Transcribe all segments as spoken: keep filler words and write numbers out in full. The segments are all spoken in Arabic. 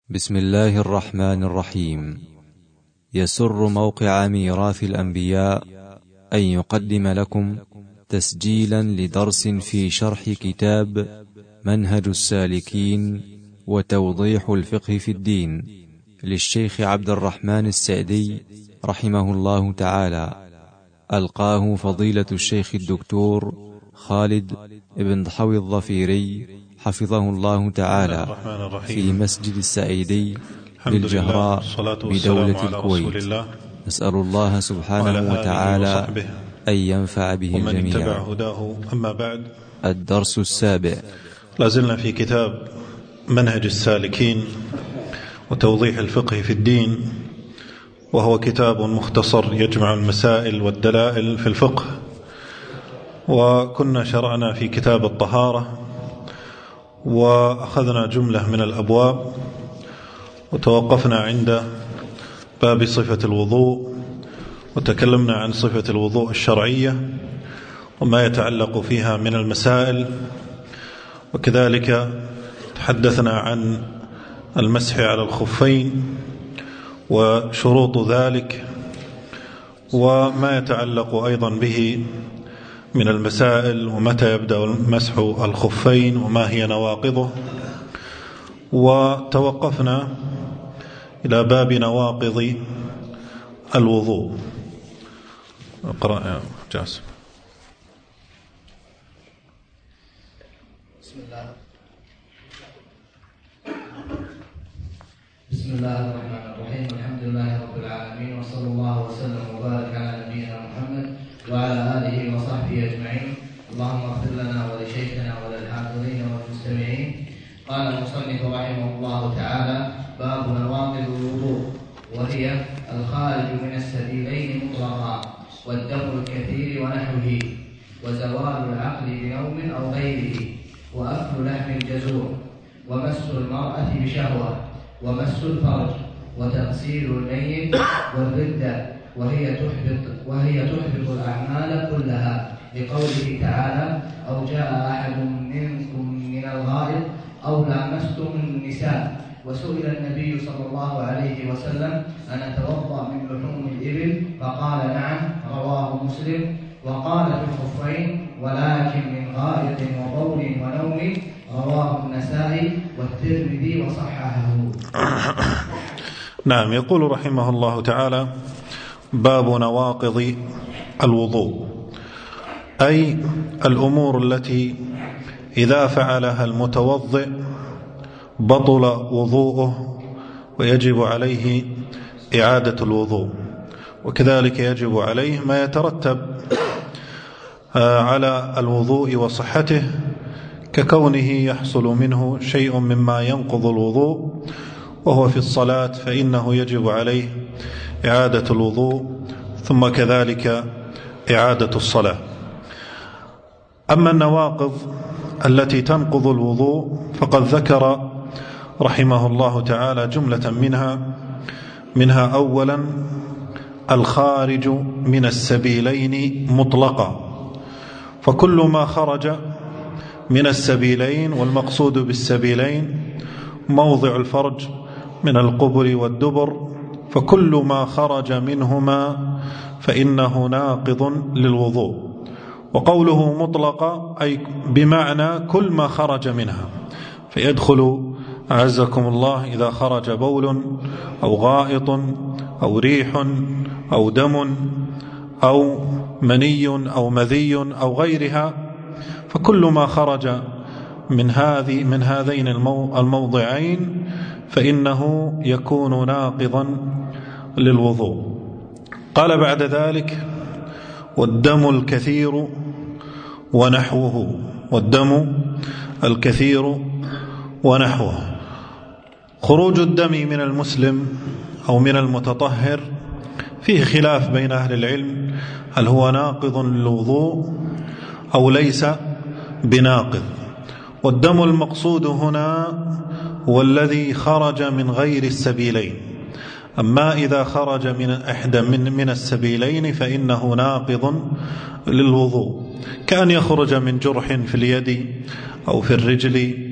بسم الله الرحمن الرحيم. يسر موقع ميراث الأنبياء أن يقدم لكم تسجيلا لدرس في شرح كتاب منهج السالكين وتوضيح الفقه في الدين للشيخ عبد الرحمن السعدي رحمه الله تعالى، ألقاه فضيلة الشيخ الدكتور خالد بن ضحوي الظفيري حفظه الله تعالى في مسجد السعيدي بالجهراء بدولة الكويت. نسأل الله سبحانه وتعالى أن ينفع به الجميع. أما بعد، الدرس السابع. لازلنا في كتاب منهج السالكين وتوضيح الفقه في الدين، وهو كتاب مختصر يجمع المسائل والدلائل في الفقه. وكنا شرعنا في كتاب الطهارة وأخذنا جملة من الأبواب، وتوقفنا عند باب صفة الوضوء، وتكلمنا عن صفة الوضوء الشرعية وما يتعلق فيها من المسائل، وكذلك تحدثنا عن المسح على الخفين وشروط ذلك وما يتعلق أيضا به من المسائل، ومتى يبدأ مسح الخفين وما هي نواقضه. وتوقفنا إلى باب نواقض الوضوء. اقرأ يا جاسم. بسم الله بسم الله الرحمن الرحيم. الحمد لله رب العالمين، وصلى الله وسلم وبارك على نبينا محمد وعلى آله وصحبه أجمعين. اللهم اغفر لنا ولشيخنا وللحاضرين والمستمعين. قال المصنف رحمه الله تعالى: باب نواقض الوضوء، وهي الخارج من السبيلين مطلقا، والدم الكثير ونحوه، وزوال العقل بنوم أو غيره، وأكل لحم الجزور، ومس المرأة بشهوة، ومس الفرج، وتغسيل الميت، والردة، وهي تحبط وهي تحبط الأعمال كلها، لقوله تعالى: أو جاء أحد منكم من الغائط أو لامستم النساء. وسئل النبي صلى الله عليه وسلم: أنا أتوضأ من لحوم الإبل؟ فقال: نعم. رواه مسلم. وقال في الخفين: ولكن من غائط وبول ونوم. رواه النسائي والترمذي وصححه. نعم. يقول رحمه الله تعالى: باب نواقض الوضوء، أي الأمور التي إذا فعلها المتوضئ بطل وضوءه ويجب عليه إعادة الوضوء، وكذلك يجب عليه ما يترتب على الوضوء وصحته، ككونه يحصل منه شيء مما ينقض الوضوء وهو في الصلاة، فإنه يجب عليه إعادة الوضوء ثم كذلك إعادة الصلاة. أما النواقض التي تنقض الوضوء فقد ذكر رحمه الله تعالى جملة منها منها أولا الخارج من السبيلين مطلقا، فكل ما خرج من السبيلين، والمقصود بالسبيلين موضع الفرج من القبل والدبر، فكل ما خرج منهما فإنه ناقض للوضوء. وقوله مطلقة أي بمعنى كل ما خرج منها، فيدخل أعزكم الله إذا خرج بول أو غائط أو ريح أو دم أو مني أو مذي أو غيرها، فكل ما خرج من هذه من هذين الموضعين فإنه يكون ناقضا للوضوء. قال بعد ذلك: والدم الكثير ونحوه. والدم الكثير ونحوه، خروج الدم من المسلم أو من المتطهر فيه خلاف بين أهل العلم، هل هو ناقض للوضوء أو ليس بناقض. والدم المقصود هنا هو الذي خرج من غير السبيلين، أما إذا خرج من إحدى من, من السبيلين فإنه ناقض للوضوء، كأن يخرج من جرح في اليد أو في الرجل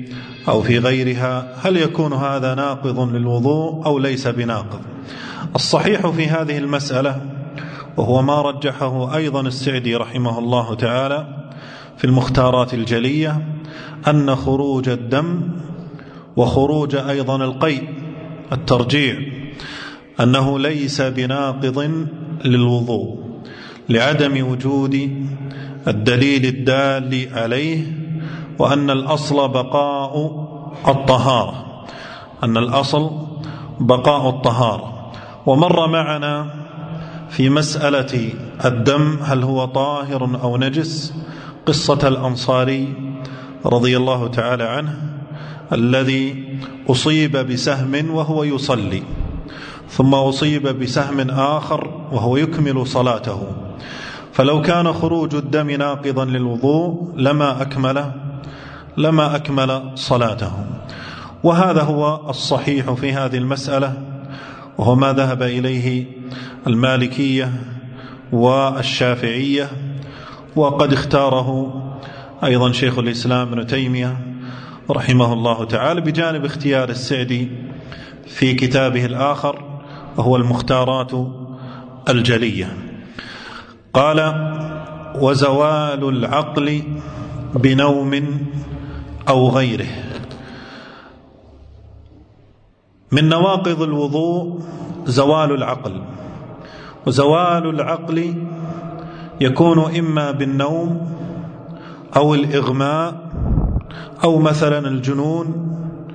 أو في غيرها، هل يكون هذا ناقض للوضوء أو ليس بناقض؟ الصحيح في هذه المسألة، وهو ما رجحه أيضا السعدي رحمه الله تعالى في المختارات الجلية، أن خروج الدم وخروج أيضا القيء الترجيع أنه ليس بناقض للوضوء، لعدم وجود الدليل الدال عليه، وأن الأصل بقاء الطهارة أن الأصل بقاء الطهارة. ومر معنا في مسألة الدم هل هو طاهر أو نجس قصة الأنصاري رضي الله تعالى عنه الذي أصيب بسهم وهو يصلي، ثم أصيب بسهم آخر وهو يكمل صلاته، فلو كان خروج الدم ناقضا للوضوء لما أكمل لما أكمل صلاته. وهذا هو الصحيح في هذه المسألة، وهو ما ذهب إليه المالكية والشافعية، وقد اختاره أيضا شيخ الإسلام ابن تيمية رحمه الله تعالى، بجانب اختيار السعدي في كتابه الآخر وهو المختارات الجلية. قال: وزوال العقل بنوم أو غيره. من نواقض الوضوء زوال العقل، وزوال العقل يكون إما بالنوم أو الإغماء أو مثلا الجنون.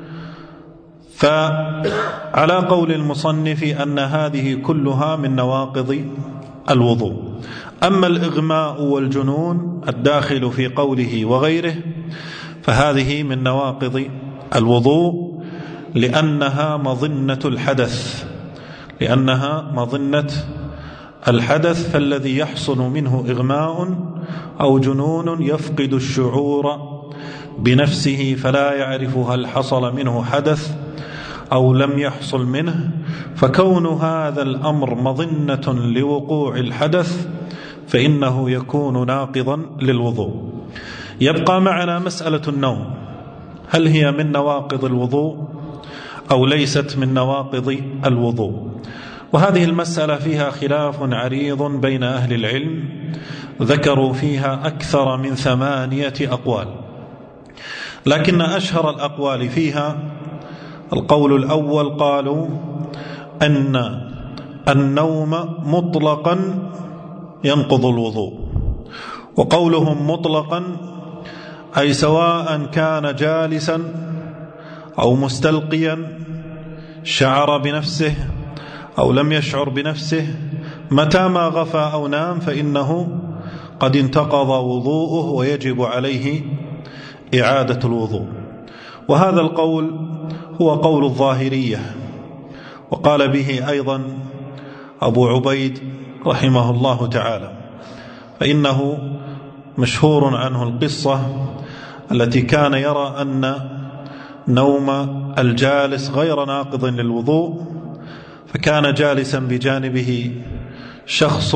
فعلى قول المصنف أن هذه كلها من نواقض الوضوء. أما الإغماء والجنون الداخل في قوله وغيره فهذه من نواقض الوضوء، لأنها مظنة الحدث لأنها مظنة الحدث فالذي يحصل منه إغماء أو جنون يفقد الشعور بنفسه فلا يعرف هل حصل منه حدث أو لم يحصل منه، فكون هذا الأمر مظنة لوقوع الحدث فإنه يكون ناقضا للوضوء. يبقى معنا مسألة النوم، هل هي من نواقض الوضوء أو ليست من نواقض الوضوء؟ وهذه المسألة فيها خلاف عريض بين أهل العلم، ذكروا فيها أكثر من ثمانية أقوال، لكن أشهر الأقوال فيها القول الأول، قالوا أن النوم مطلقا ينقض الوضوء. وقولهم مطلقا أي سواء كان جالسا أو مستلقيا، شعر بنفسه أو لم يشعر بنفسه، متى ما غفى أو نام فإنه قد انتقض وضوءه ويجب عليه إعادة الوضوء. وهذا القول هو قول الظاهرية، وقال به أيضا أبو عبيد رحمه الله تعالى، فإنه مشهور عنه القصة التي كان يرى أن نوم الجالس غير ناقض للوضوء، فكان جالسا بجانبه شخص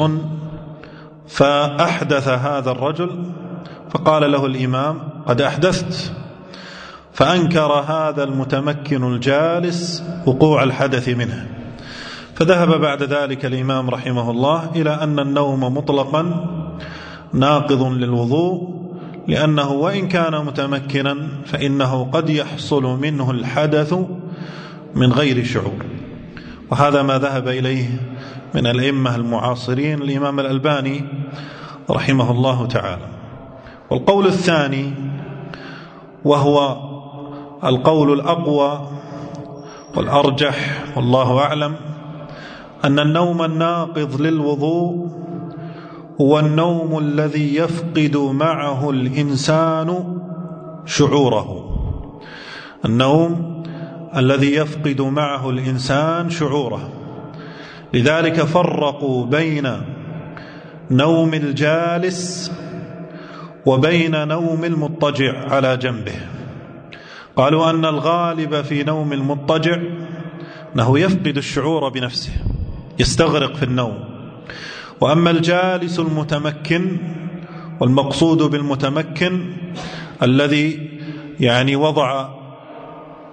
فأحدث هذا الرجل، فقال له الإمام: قد أحدثت. فأنكر هذا المتمكن الجالس وقوع الحدث منه، فذهب بعد ذلك الإمام رحمه الله إلى أن النوم مطلقا ناقض للوضوء، لأنه وإن كان متمكنا فإنه قد يحصل منه الحدث من غير شعور. وهذا ما ذهب إليه من الأئمة المعاصرين الإمام الألباني رحمه الله تعالى. والقول الثاني وهو القول الأقوى والأرجح والله أعلم، أن النوم الناقض للوضوء هو النوم الذي يفقد معه الإنسان شعوره النوم الذي يفقد معه الإنسان شعوره. لذلك فرقوا بين نوم الجالس وبين نوم المضطجع على جنبه. قالوا أن الغالب في نوم المضطجع أنه يفقد الشعور بنفسه، يستغرق في النوم. وأما الجالس المتمكن، والمقصود بالمتمكن الذي يعني وضع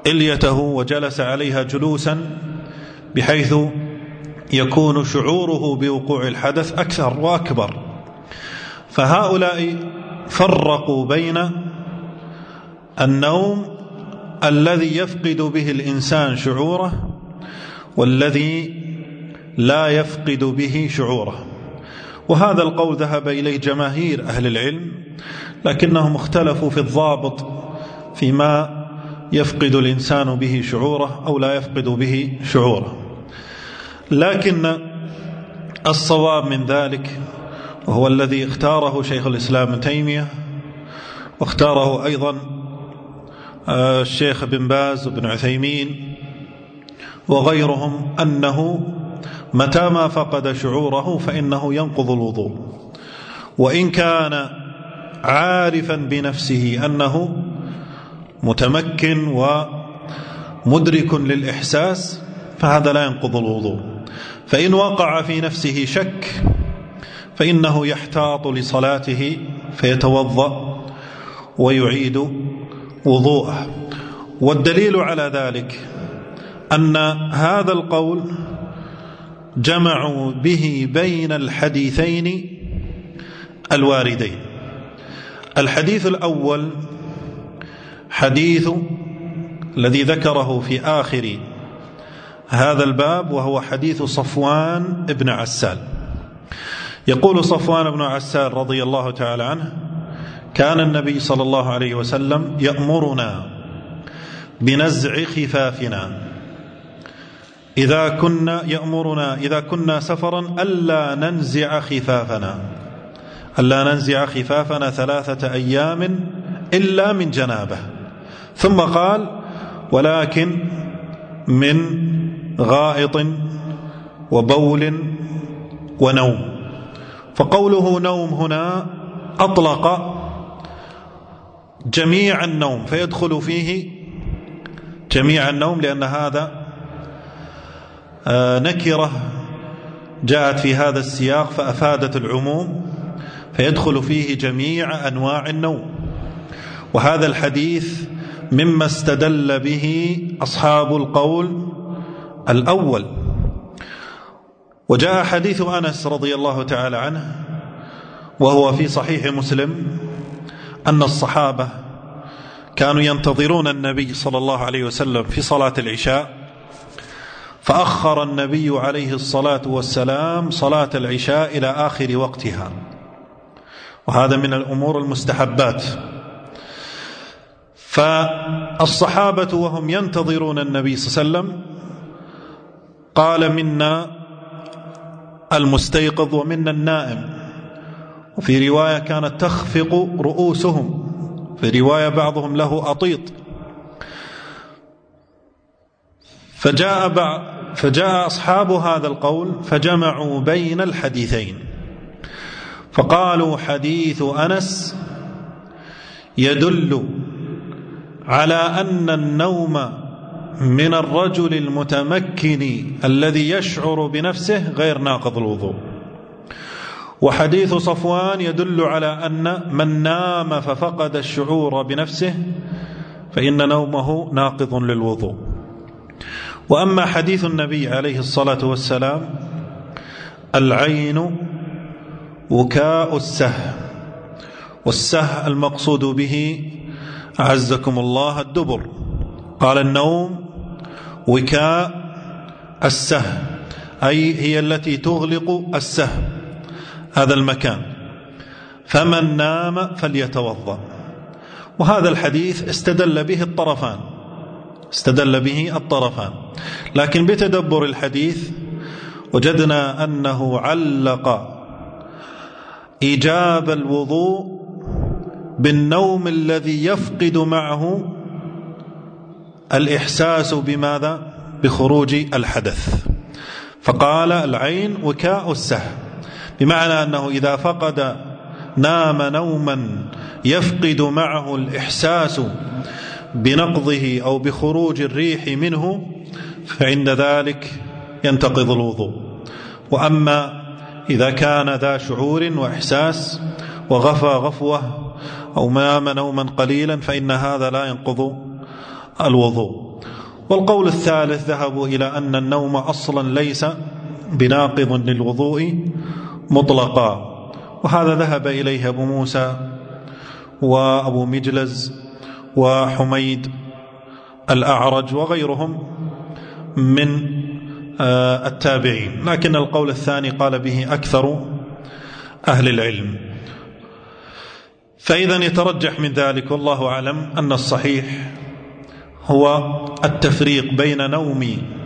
إليته وجلس عليها جلوسا بحيث يكون شعوره بوقوع الحدث أكثر وأكبر. فهؤلاء فرقوا بين النوم الذي يفقد به الإنسان شعوره والذي لا يفقد به شعوره، وهذا القول ذهب إليه جماهير أهل العلم، لكنهم اختلفوا في الضابط فيما يفقد الإنسان به شعوره أو لا يفقد به شعوره. لكن الصواب من ذلك، وهو الذي اختاره شيخ الإسلام ابن تيمية واختاره أيضا الشيخ بن باز وابن عثيمين وغيرهم، أنه متى ما فقد شعوره فإنه ينقض الوضوء، وإن كان عارفا بنفسه أنه متمكن ومدرك للإحساس فهذا لا ينقض الوضوء. فإن وقع في نفسه شك فإنه يحتاط لصلاته فيتوضأ ويعيد وضوءه. والدليل على ذلك أن هذا القول جمعوا به بين الحديثين الواردين. الحديث الأول حديث الذي ذكره في آخر هذا الباب، وهو حديث صفوان بن عسال. يقول صفوان بن عسال رضي الله تعالى عنه: كان النبي صلى الله عليه وسلم يأمرنا بنزع خفافنا إذا كنا يأمرنا إذا كنا سفرا ألا ننزع خفافنا ألا ننزع خفافنا ثلاثة أيام إلا من جنابه. ثم قال: ولكن من غائط وبول ونوم. فقوله نوم هنا أطلق جميع النوم، فيدخل فيه جميع النوم، لأن هذا نكرة جاءت في هذا السياق فأفادت العموم، فيدخل فيه جميع أنواع النوم. وهذا الحديث مما استدل به أصحاب القول الأول. وجاء حديث أنس رضي الله تعالى عنه وهو في صحيح مسلم أن الصحابة كانوا ينتظرون النبي صلى الله عليه وسلم في صلاة العشاء، فأخر النبي عليه الصلاة والسلام صلاة العشاء إلى آخر وقتها، وهذا من الأمور المستحبات. فالصحابة وهم ينتظرون النبي صلى الله عليه وسلم قال: منا المستيقظ ومنا النائم. وفي رواية كانت تخفق رؤوسهم، في رواية بعضهم له أطيط. فجاء, بعض فجاء أصحاب هذا القول فجمعوا بين الحديثين، فقالوا: حديث أنس يدل على أن النوم من الرجل المتمكن الذي يشعر بنفسه غير ناقض الوضوء، وحديث صفوان يدل على أن من نام ففقد الشعور بنفسه فإن نومه ناقض للوضوء. وأما حديث النبي عليه الصلاة والسلام: العين وكاء السه، والسه المقصود به أعزكم الله الدبر. قال: النوم وكاء السه، أي هي التي تغلق السه، هذا المكان، فمن نام فليتوضأ. وهذا الحديث استدل به الطرفان استدل به الطرفان لكن بتدبر الحديث وجدنا أنه علق إيجاب الوضوء بالنوم الذي يفقد معه الإحساس بماذا؟ بخروج الحدث. فقال: العين وكاء السه، بمعنى أنه إذا فقد نام نوما يفقد معه الإحساس بنقضه أو بخروج الريح منه فعند ذلك ينتقض الوضوء. وأما إذا كان ذا شعور وإحساس وغفى غفوة أو نام نوما قليلا فإن هذا لا ينقض الوضوء. والقول الثالث ذهبوا إلى أن النوم أصلا ليس بناقض للوضوء مطلقا، وهذا ذهب إليه أبو موسى وأبو مجلز وحميد الأعرج وغيرهم من التابعين، لكن القول الثاني قال به أكثر أهل العلم. فإذا يترجح من ذلك والله أعلم أن الصحيح هو التفريق بين نوم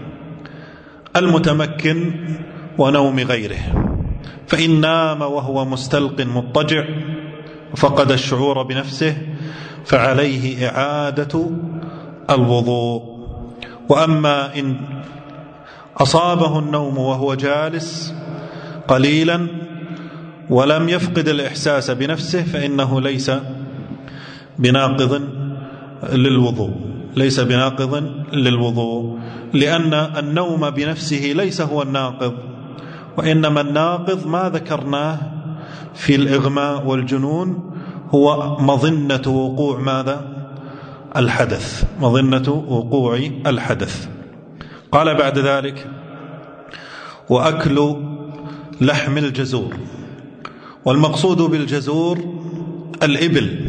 المتمكن ونوم غيره، فإن نام وهو مستلق مضطجع فقد الشعور بنفسه فعليه إعادة الوضوء، وأما إن أصابه النوم وهو جالس قليلا ولم يفقد الإحساس بنفسه فإنه ليس بناقض للوضوء ليس بناقض للوضوء لأن النوم بنفسه ليس هو الناقض، وإنما الناقض ما ذكرناه في الإغماء والجنون هو مظنة وقوع ماذا؟ الحدث، مظنة وقوع الحدث. قال بعد ذلك: وأكل لحم الجزور، والمقصود بالجزور الإبل،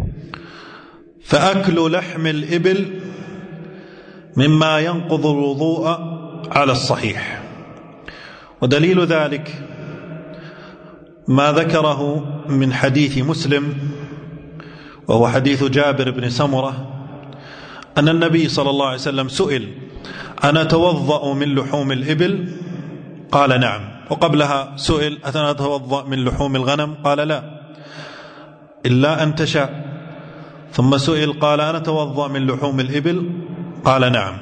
فأكل لحم الإبل مما ينقض الوضوء على الصحيح، ودليل ذلك ما ذكره من حديث مسلم وهو حديث جابر بن سمرة أن النبي صلى الله عليه وسلم سئل: أنا أتوضأ من لحوم الإبل؟ قال: نعم. وقبلها سئل: أنا أتوضأ من لحوم الغنم؟ قال: لا، إلا أن تشاء. ثم سئل قال: أنا أتوضأ من لحوم الإبل؟ قال: نعم.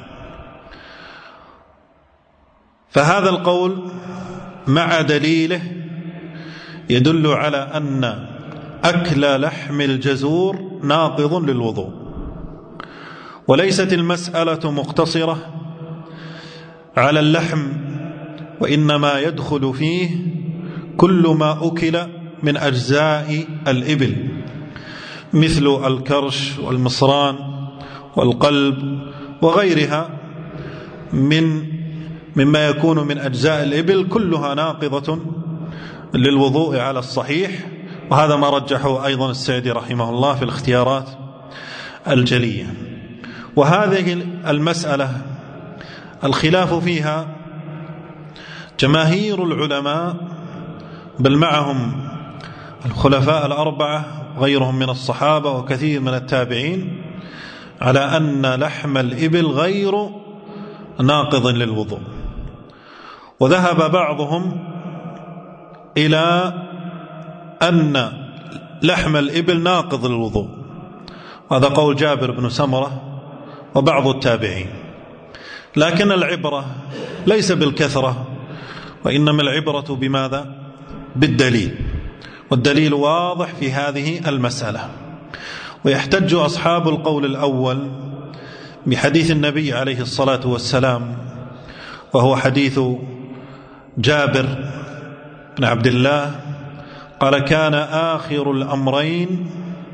فهذا القول مع دليله يدل على أن أكل لحم الجزور ناقض للوضوء، وليست المسألة مقتصرة على اللحم، وإنما يدخل فيه كل ما أكل من أجزاء الإبل مثل الكرش والمصران والقلب وغيرها من مما يكون من أجزاء الإبل، كلها ناقضة للوضوء على الصحيح، وهذا ما رجحه أيضا السعدي رحمه الله في الاختيارات الجلية. وهذه المسألة الخلاف فيها جماهير العلماء، بل معهم الخلفاء الأربعة غيرهم من الصحابة وكثير من التابعين، على أن لحم الإبل غير ناقض للوضوء. وذهب بعضهم إلى أن لحم الإبل ناقض للوضوء، هذا قول جابر بن سمرة وبعض التابعين، لكن العبرة ليس بالكثرة، وإنما العبرة بماذا؟ بالدليل، والدليل واضح في هذه المسألة. ويحتج أصحاب القول الأول بحديث النبي عليه الصلاة والسلام، وهو حديث جابر بن عبد الله قال: كان آخر الأمرين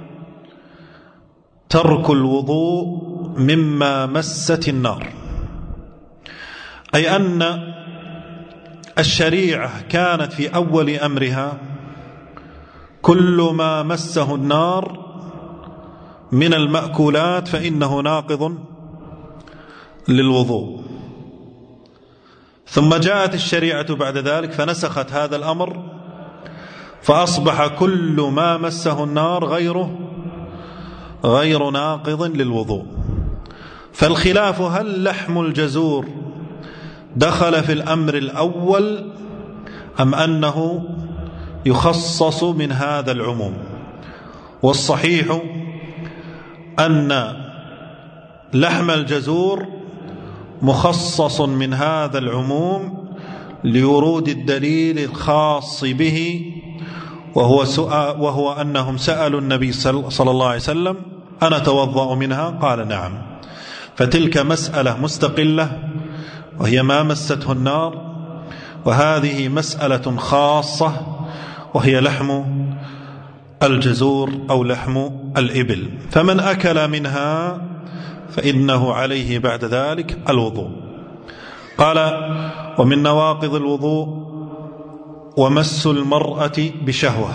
ترك الوضوء مما مست النار، أي أن الشريعة كانت في أول أمرها كل ما مسه النار من المأكولات فإنه ناقض للوضوء، ثم جاءت الشريعة بعد ذلك فنسخت هذا الأمر، فأصبح كل ما مسه النار غيره غير ناقض للوضوء. فالخلاف هل لحم الجزور دخل في الأمر الأول أم أنه يخصص من هذا العموم؟ والصحيح أن لحم الجزور مخصص من هذا العموم لورود الدليل الخاص به، وهو, سؤال وهو أنهم سألوا النبي صلى الله عليه وسلم: أنا أتوضأ منها؟ قال: نعم. فتلك مسألة مستقلة وهي ما مسته النار، وهذه مسألة خاصة وهي لحم الجزور أو لحم الإبل، فمن أكل منها فإنه عليه بعد ذلك الوضوء. قال: ومن نواقض الوضوء ومس المرأة بشهوة.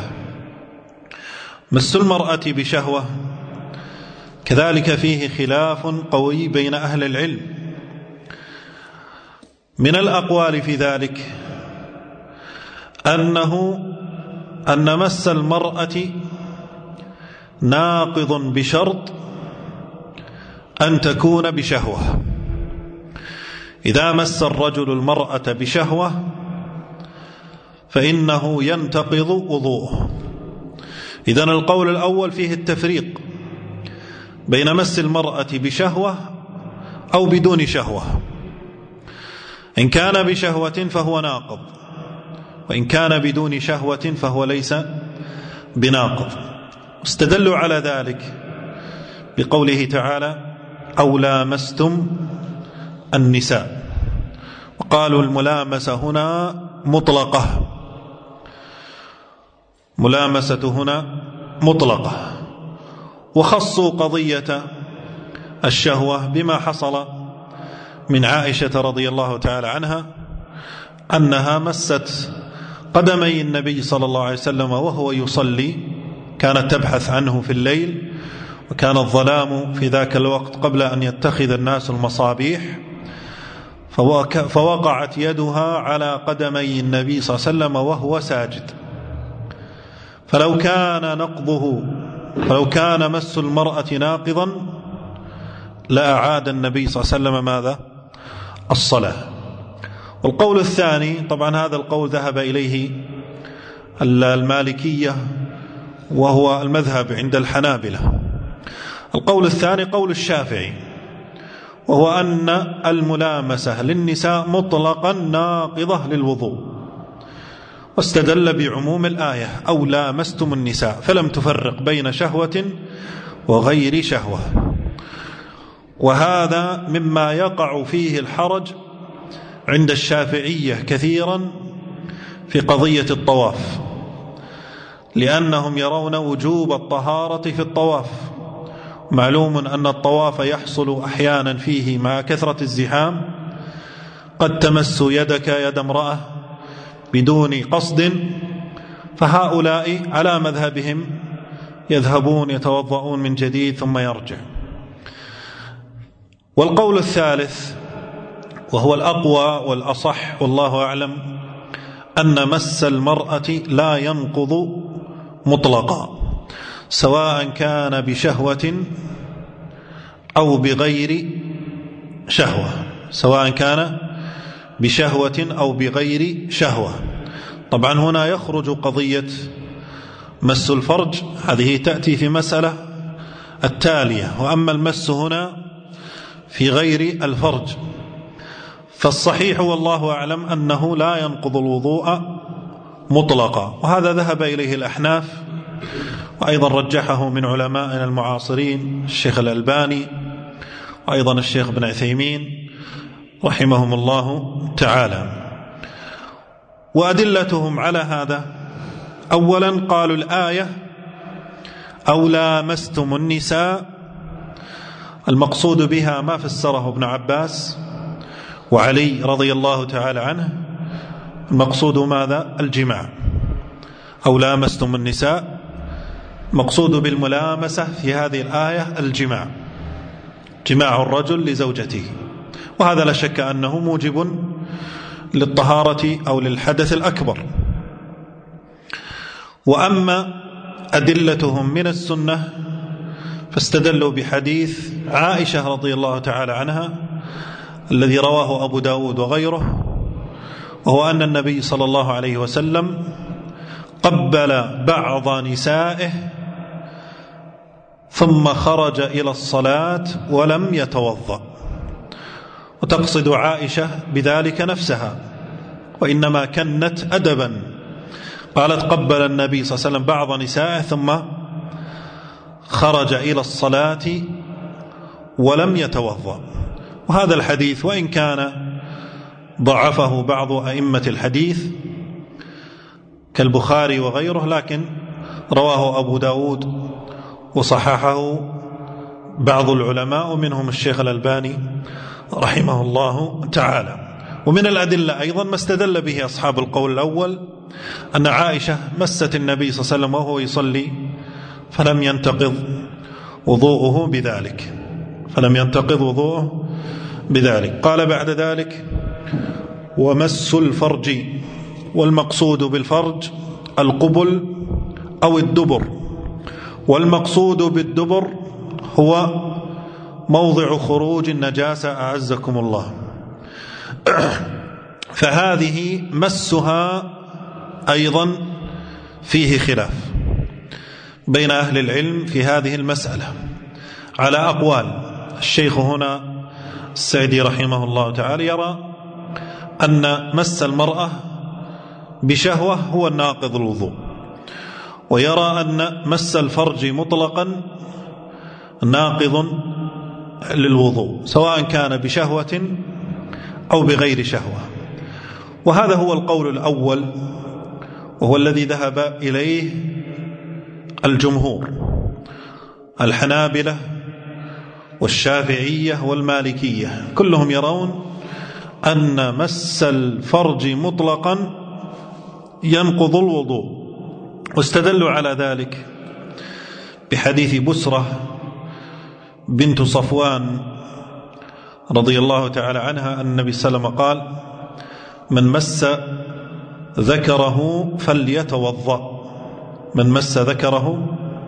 مس المرأة بشهوة كذلك فيه خلاف قوي بين أهل العلم. من الأقوال في ذلك أنه أن مس المرأة ناقض بشرط أن تكون بشهوة. إذا مس الرجل المرأة بشهوة فإنه ينتقض وضوءه. إذن القول الأول فيه التفريق بين مس المرأة بشهوة أو بدون شهوة. إن كان بشهوة فهو ناقض، وإن كان بدون شهوة فهو ليس بناقض. استدلوا على ذلك بقوله تعالى: أو لامستم النساء، وقالوا الملامسة هنا مطلقة، ملامسة هنا مطلقة، وخصوا قضية الشهوة بما حصل من عائشة رضي الله تعالى عنها أنها مست قدمي النبي صلى الله عليه وسلم وهو يصلي، كانت تبحث عنه في الليل، وكان الظلام في ذاك الوقت قبل أن يتخذ الناس المصابيح، فوقعت يدها على قدمي النبي صلى الله عليه وسلم وهو ساجد. فلو كان نقضه فلو كان مس المرأة ناقضا لأعاد النبي صلى الله عليه وسلم ماذا؟ الصلاة. والقول الثاني، طبعا هذا القول ذهب إليه المالكية وهو المذهب عند الحنابلة. القول الثاني قول الشافعي، وهو أن الملامسة للنساء مطلقا ناقضة للوضوء، واستدل بعموم الآية: أو لامستم النساء، فلم تفرق بين شهوة وغير شهوة. وهذا مما يقع فيه الحرج عند الشافعية كثيرا في قضية الطواف، لأنهم يرون وجوب الطهارة في الطواف. معلوم أن الطواف يحصل أحيانا فيه مع كثرة الزحام قد تمس يدك يد امرأة بدون قصد، فهؤلاء على مذهبهم يذهبون يتوضؤون من جديد ثم يرجع. والقول الثالث وهو الأقوى والأصح والله أعلم أن مس المرأة لا ينقض مطلقا، سواء كان بشهوة أو بغير شهوة، سواء كان بشهوة أو بغير شهوة. طبعا هنا يخرج قضية مس الفرج، هذه تأتي في مسألة التالية. وأما المس هنا في غير الفرج فالصحيح والله أعلم أنه لا ينقض الوضوء مطلقا، وهذا ذهب إليه الأحناف، وأيضا رجحه من علمائنا المعاصرين الشيخ الألباني وأيضا الشيخ ابن عثيمين رحمهم الله تعالى. وأدلتهم على هذا: أولا قالوا الآية أو لامستم النساء المقصود بها ما فسره ابن عباس وعلي رضي الله تعالى عنه، المقصود ماذا؟ الجماع. أو لامستم النساء مقصود بالملامسة في هذه الآية الجماع، جماع الرجل لزوجته، وهذا لا شك أنه موجب للطهارة أو للحدث الأكبر. وأما أدلتهم من السنة فاستدلوا بحديث عائشة رضي الله تعالى عنها الذي رواه أبو داود وغيره، وهو أن النبي صلى الله عليه وسلم قبل بعض نسائه ثم خرج إلى الصلاة ولم يتوضأ. وتقصد عائشة بذلك نفسها، وإنما كنت أدبا، قالت قبل النبي صلى الله عليه وسلم بعض نسائه ثم خرج إلى الصلاة ولم يتوضأ. وهذا الحديث وإن كان ضعفه بعض أئمة الحديث كالبخاري وغيره، لكن رواه أبو داود وصححه بعض العلماء ومنهم الشيخ الألباني رحمه الله تعالى. ومن الأدلة أيضا ما استدل به أصحاب القول الأول، أن عائشة مست النبي صلى الله عليه وسلم وهو يصلي فلم ينتقض وضوءه بذلك فلم ينتقض وضوءه بذلك. قال بعد ذلك: ومس الفرج، والمقصود بالفرج القبل أو الدبر، والمقصود بالدبر هو موضع خروج النجاسة أعزكم الله. فهذه مسها أيضا فيه خلاف بين أهل العلم في هذه المسألة على أقوال. الشيخ هنا السعدي رحمه الله تعالى يرى أن مس المرأة بشهوة هو الناقض الوضوء، ويرى أن مس الفرج مطلقا ناقض للوضوء سواء كان بشهوة أو بغير شهوة. وهذا هو القول الأول، وهو الذي ذهب إليه الجمهور، الحنابلة والشافعية والمالكية، كلهم يرون أن مس الفرج مطلقا ينقض الوضوء. واستدلوا على ذلك بحديث بسرة بنت صفوان رضي الله تعالى عنها أن النبي صلى الله عليه وسلم قال: من مس ذكره فليتوضأ من مس ذكره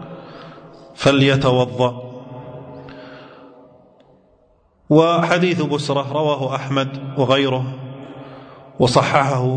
فليتوضأ. وحديث بسرة رواه أحمد وغيره، وصححه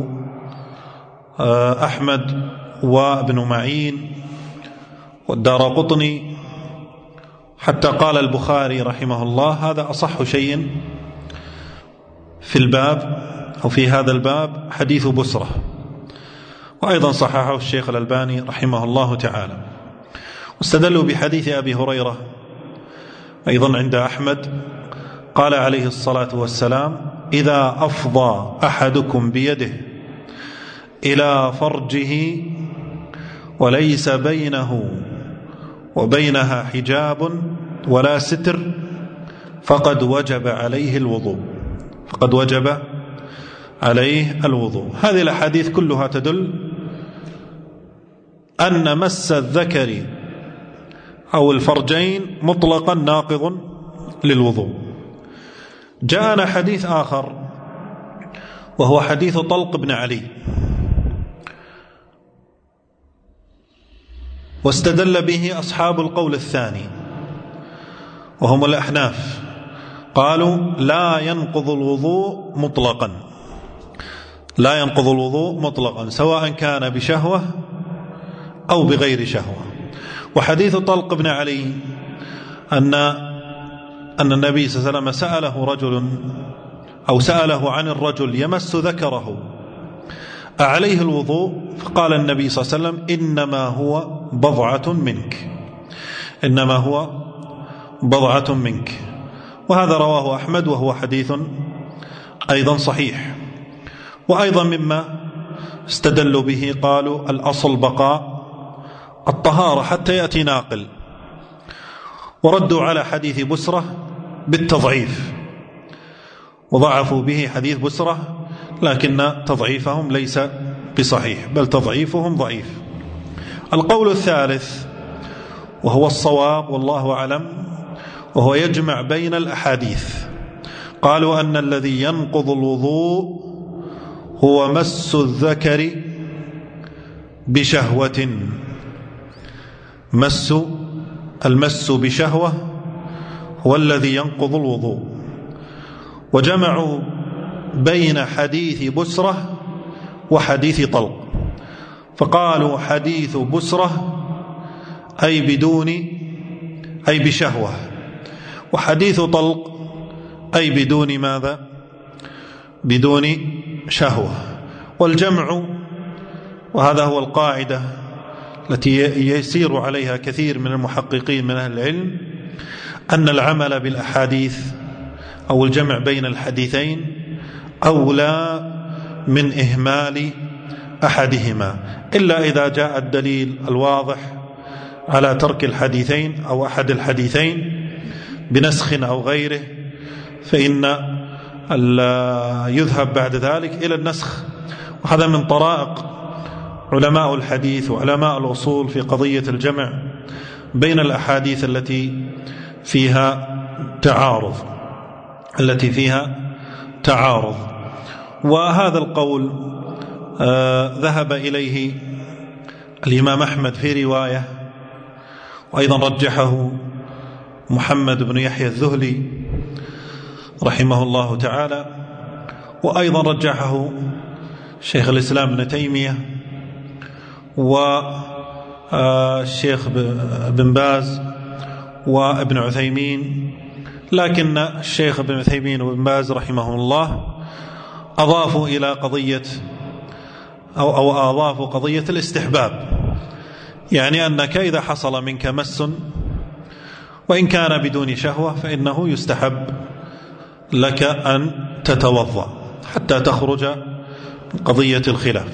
أحمد وابن معين والدارقطني، حتى قال البخاري رحمه الله: هذا أصح شيء في الباب أو في هذا الباب حديث بسرة. وأيضا صححه الشيخ الألباني رحمه الله تعالى. واستدلوا بحديث أبي هريرة أيضا عند أحمد، قال عليه الصلاة والسلام: إذا أفضى أحدكم بيده إلى فرجه وليس بينه وبينها حجاب ولا ستر فقد وجب عليه الوضوء فقد وجب عليه الوضوء. هذه الأحاديث كلها تدل أن مس الذكر أو الفرجين مطلقا ناقض للوضوء. جاءنا حديث آخر وهو حديث طلق بن علي، واستدل به أصحاب القول الثاني وهم الأحناف، قالوا: لا ينقض الوضوء مطلقا لا ينقض الوضوء مطلقا سواء كان بشهوة أو بغير شهوة. وحديث طلق بن علي أن أن النبي صلى الله عليه وسلم سأله رجل أو سأله عن الرجل يمس ذكره أعليه الوضوء؟ فقال النبي صلى الله عليه وسلم: إنما هو بضعة منك إنما هو بضعة منك. وهذا رواه أحمد وهو حديث أيضا صحيح. وأيضا مما استدلوا به قالوا: الأصل بقاء الطهارة حتى يأتي ناقل، وردوا على حديث بسرة بالتضعيف، وضعفوا به حديث بسرة، لكن تضعيفهم ليس بصحيح، بل تضعيفهم ضعيف. القول الثالث وهو الصواب والله أعلم، وهو يجمع بين الأحاديث، قالوا أن الذي ينقض الوضوء هو مس الذكر بشهوة مس المس بشهوة هو الذي ينقض الوضوء. وجمعوا بين حديث بسرة وحديث طلق، فقالوا حديث بسرة أي بدون أي بشهوة، وحديث طلق أي بدون ماذا؟ بدون شهوة. والجمع، وهذا هو القاعدة التي يسير عليها كثير من المحققين من أهل العلم، أن العمل بالأحاديث أو الجمع بين الحديثين أولى من إهمال أحدهما، إلا إذا جاء الدليل الواضح على ترك الحديثين أو أحد الحديثين، بنسخ أو غيره فإن يذهب بعد ذلك إلى النسخ. وهذا من طرائق علماء الحديث وعلماء الأصول في قضية الجمع بين الأحاديث التي فيها تعارض التي فيها تعارض وهذا القول آه ذهب إليه الإمام أحمد في رواية، وأيضا رجحه محمد بن يحيى الذهلي رحمه الله تعالى، وأيضا رجحه شيخ الإسلام ابن تيمية والشيخ بن باز وابن عثيمين. لكن الشيخ ابن عثيمين وابن باز رحمه الله أضافوا إلى قضية أو, أو أضافوا قضية الاستحباب، يعني أنك إذا حصل منك مس وإن كان بدون شهوة فإنه يستحب لك أن تتوضأ حتى تخرج من قضية الخلاف.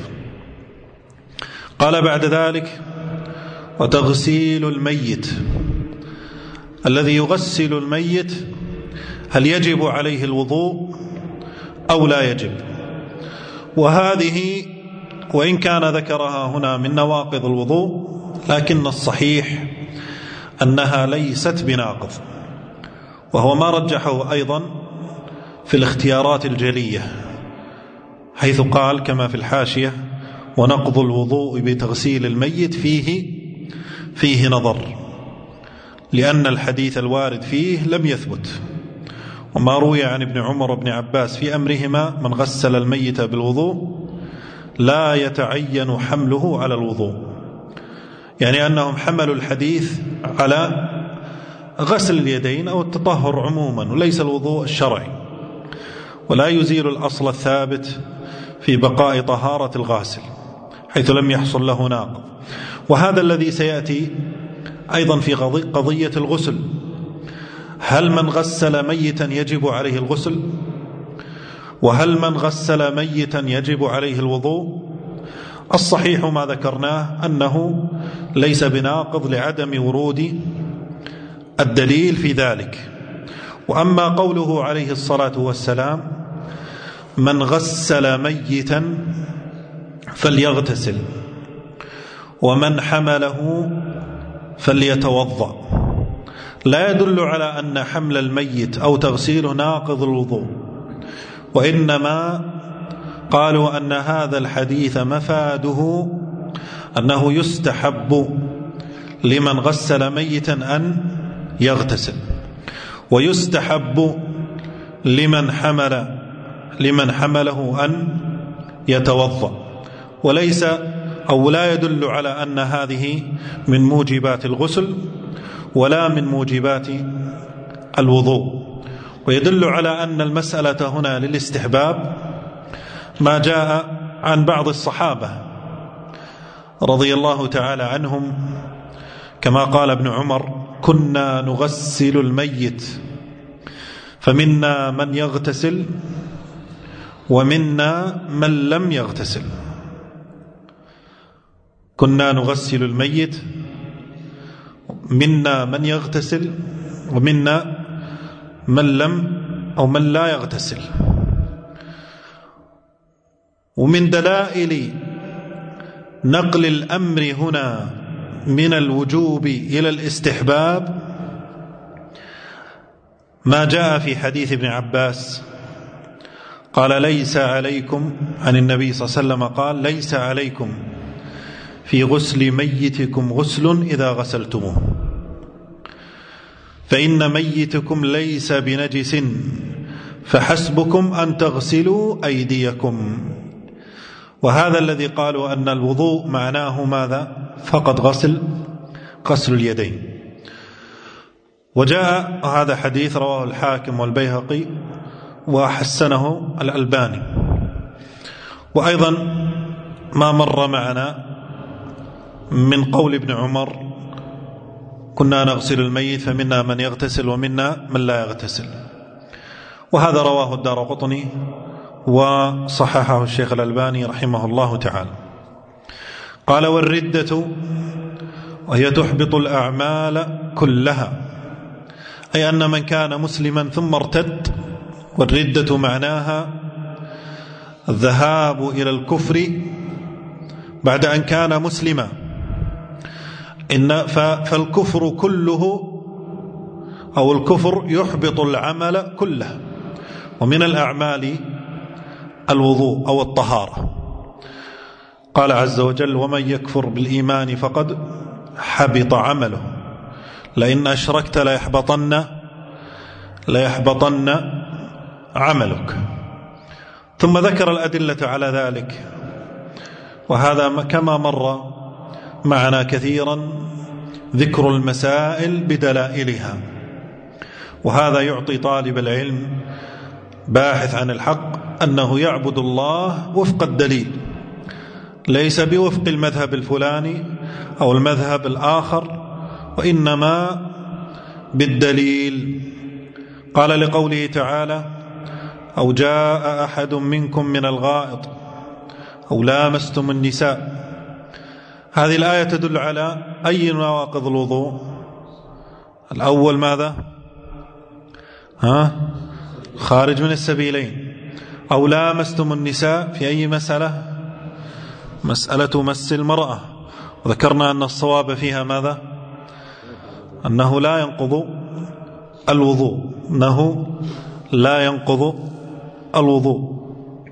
قال بعد ذلك: وتغسيل الميت. الذي يغسل الميت هل يجب عليه الوضوء أو لا يجب؟ وهذه وإن كان ذكرها هنا من نواقض الوضوء لكن الصحيح أنها ليست بناقض، وهو ما رجحه أيضا في الاختيارات الجلية، حيث قال كما في الحاشية: ونقض الوضوء بتغسيل الميت فيه فيه نظر، لأن الحديث الوارد فيه لم يثبت، وما روي عن ابن عمر وابن عباس في أمرهما من غسل الميت بالوضوء لا يتعين حمله على الوضوء، يعني أنهم حملوا الحديث على غسل اليدين أو التطهر عموما وليس الوضوء الشرعي، ولا يزيل الأصل الثابت في بقاء طهارة الغاسل حيث لم يحصل له ناقض. وهذا الذي سيأتي أيضا في قضية الغسل: هل من غسل ميتا يجب عليه الغسل؟ وهل من غسل ميتا يجب عليه الوضوء؟ الصحيح ما ذكرناه أنه ليس بناقض لعدم ورود الدليل في ذلك. وأما قوله عليه الصلاة والسلام: من غسل ميتا فليغتسل ومن حمله فليتوضأ، لا يدل على أن حمل الميت أو تغسيله ناقض الوضوء، وإنما قالوا أن هذا الحديث مفاده أنه يستحب لمن غسل ميتا أن يغتسل، ويستحب لمن حمل لمن حمله أن يتوضأ، وليس أو لا يدل على أن هذه من موجبات الغسل ولا من موجبات الوضوء. ويدل على أن المسألة هنا للاستحباب ما جاء عن بعض الصحابة رضي الله تعالى عنهم، كما قال ابن عمر: كنا نغسل الميت فمنا من يغتسل ومنا من لم يغتسل. كنا نغسل الميت، منا من يغتسل ومنا من لم أو من لا يغتسل. ومن دلائل نقل الأمر هنا من الوجوب إلى الاستحباب ما جاء في حديث ابن عباس قال: ليس عليكم، عن النبي صلى الله عليه وسلم قال: ليس عليكم في غسل ميتكم غسل إذا غسلتموه، فإن ميتكم ليس بنجس فحسبكم أن تغسلوا أيديكم. وهذا الذي قالوا أن الوضوء معناه ماذا؟ فقط غسل غسل اليدين. وجاء هذا حديث رواه الحاكم والبيهقي وحسنه الألباني. وأيضا ما مر معنا من قول ابن عمر: كنا نغسل الميت فمنا من يغتسل ومنا من لا يغتسل، وهذا رواه الدارقطني وصححه الشيخ الألباني رحمه الله تعالى. قال: والردة وهي تحبط الأعمال كلها، أي أن من كان مسلما ثم ارتد، والردة معناها الذهاب إلى الكفر بعد أن كان مسلما، إن فالكفر كله أو الكفر يحبط العمل كله، ومن الأعمال الوضوء أو الطهارة. قال عز وجل: ومن يكفر بالإيمان فقد حبط عمله لئن أشركت ليحبطن ليحبطن عملك. ثم ذكر الأدلة على ذلك، وهذا كما مر معنا كثيرا ذكر المسائل بدلائلها، وهذا يعطي طالب العلم باحث عن الحق أنه يعبد الله وفق الدليل، ليس بوفق المذهب الفلاني أو المذهب الآخر، وإنما بالدليل. قال لقوله تعالى: أو جاء أحد منكم من الغائط أو لامستم النساء. هذه الآية تدل على أي نواقض الوضوء؟ الأول ماذا؟ ها؟ خارج من السبيلين. أو لامستم النساء في أي مسألة؟ مسألة مس المرأة، وذكرنا أن الصواب فيها ماذا؟ أنه لا ينقض الوضوء، أنه لا ينقض الوضوء.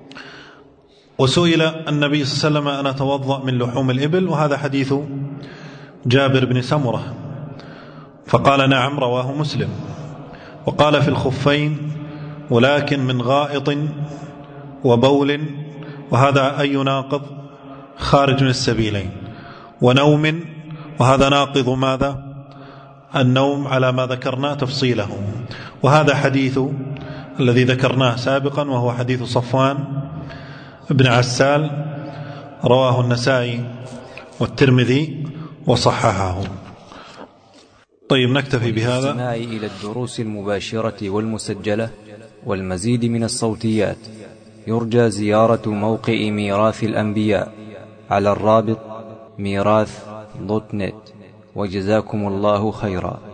وسئل النبي صلى الله عليه وسلم: أنا أتوضأ من لحوم الإبل؟ وهذا حديث جابر بن سمرة، فقال: نعم، رواه مسلم. وقال في الخفين: ولكن من غائط وبول، وهذا أي ناقض؟ خارج من السبيلين. ونوم، وهذا ناقض ماذا؟ النوم على ما ذكرنا تفصيله. وهذا حديث الذي ذكرناه سابقا، وهو حديث صفوان بن عسال، رواه النسائي والترمذي وصححه. طيب، نكتفي بهذا. الاستماع إلى الدروس المباشرة والمسجلة والمزيد من الصوتيات يرجى زيارة موقع ميراث الأنبياء على الرابط ميراث دوت نت. وجزاكم الله خيرا.